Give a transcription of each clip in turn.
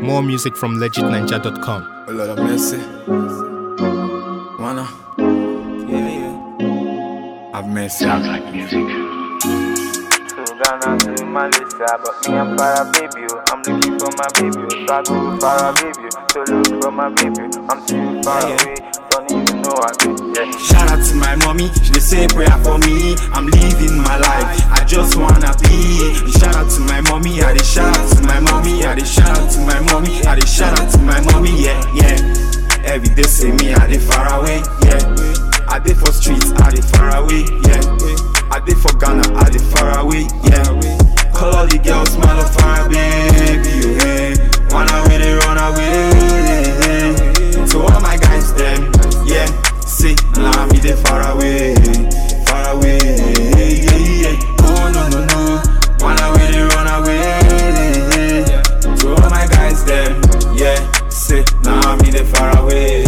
More music from legitninja.com. A lot of mercy. Wanna? Yeah. Have mercy. Sounds like music. To Ghana, to Malaysia, but me I'm fire baby. I'm looking for my baby. So I go far baby. To look for my baby. I'm too far away. Don't even know I do. Yeah. Shout out to my mommy, she dey say prayer for me. I'm living my life, I just wanna be. Shout out to my mommy, I dey shout out to my mommy, I dey shout out to my mommy, I dey shout out to my mommy, yeah, yeah. Every day say me, I dey far away, yeah. I dey for streets, I dey far away, yeah. I dey for Ghana, I dey far away, yeah. Call all the girls, smile of fire, baby, yeah. Wanna really run away. To all my guys, them, yeah. Say, nah, me dey far away, yeah, yeah. Oh no no no, wanna really run away. To all my guys, them, yeah. Say, nah, me dey far away,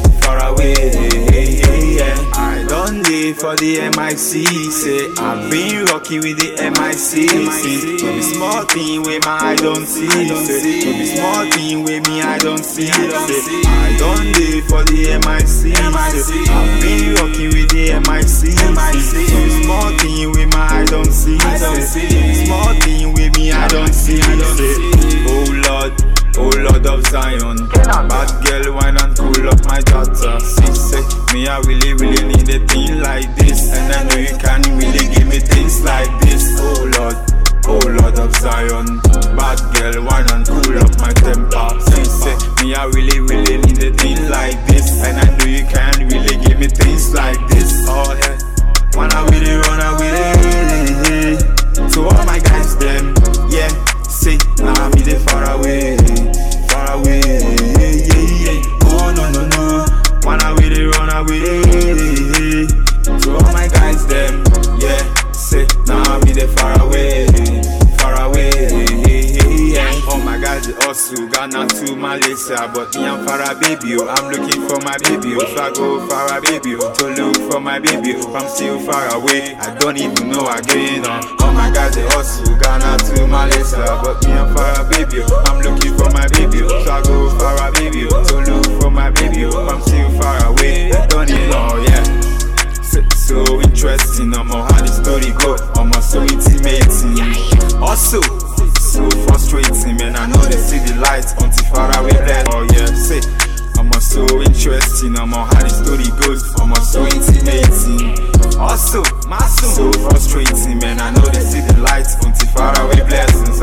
yeah. I don't live for the MIC, say I've been rocking with the MIC. No be small thing where my eye don't see, say no be small thing where me I don't see, say I don't live for the MIC, say I've been rocking with the MIC. No be small thing where my eye don't see, say small thing where me I don't see, say oh Lord of Zion, bad girl wine and cool up my daughter. See, say, me I really need a thing like this, and I know you can really give me things like this. Oh Lord of Zion, bad girl wine and cool up my temper. See, say, me I really need a thing like this, and I know you can really give me things like this. Oh yeah, wanna really run away. To all my guys them, yeah. Say, nah, me dey far away, yeah. Oh no no no, wanna really run away. To all my guys them, yeah. Say, nah, me dey far away, yeah. Oh my guys, they also Ghana to Malaysia, but me I'm far baby. I'm looking for my baby, so I go far baby to look for my baby. I'm still far away, I don't even know again. Oh my guys, they also Ghana to Malaysia, but me I'm far baby. I'm looking for my baby, so I go far baby to look for my baby. I'm still far away, I don't even know, yeah. So interesting, how the story go, so intimating. Also, so frustrating, man. I know they see the lights until far away there. Oh yeah, say, so interesting, how the story goes, so intimating. Also, so frustrating, man. I know they see the lights until far away blessings.